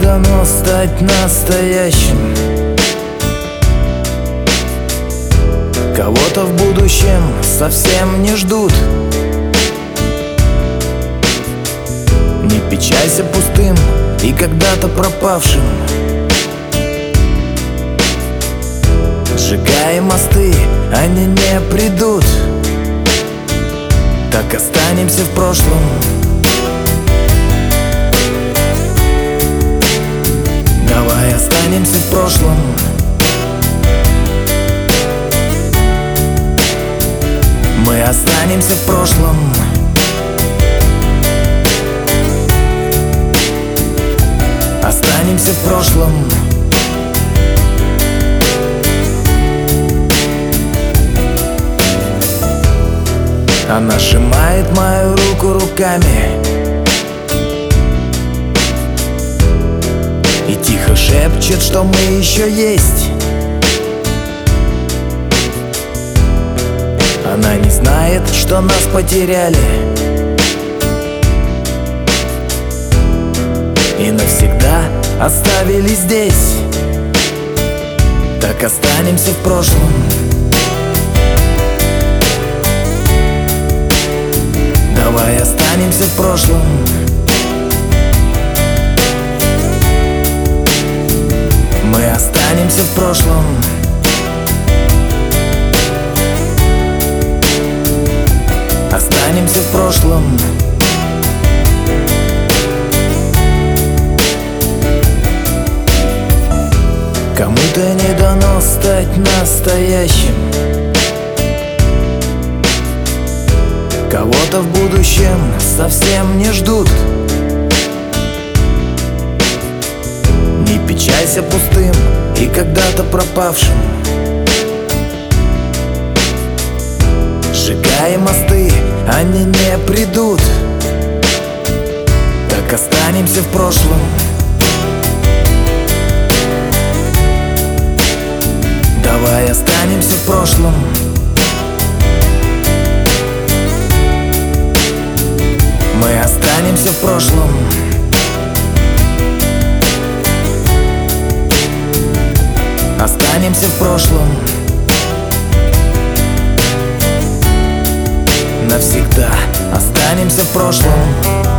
дано стать настоящим. Кого-то в будущем совсем не ждут. Не печалься пустым и когда-то пропавшим. Сжигая мосты, они не придут. Так останемся в прошлом. Давай останемся в прошлом. Мы останемся в прошлом. Останемся в прошлом. Она сжимает мою руку руками и тихо шепчет, что мы еще есть. Она не знает, что нас потеряли и навсегда оставили здесь. Так останемся в прошлом. Давай останемся в прошлом. Мы останемся в прошлом. Останемся в прошлом. Кому-то не дано стать настоящим. Кого-то в будущем совсем не ждут. Не печалься пустым и когда-то пропавшим. Сжигая мосты, они не придут. Так останемся в прошлом. Давай останемся в прошлом. Мы останемся в прошлом. Останемся в прошлом. Навсегда останемся в прошлом.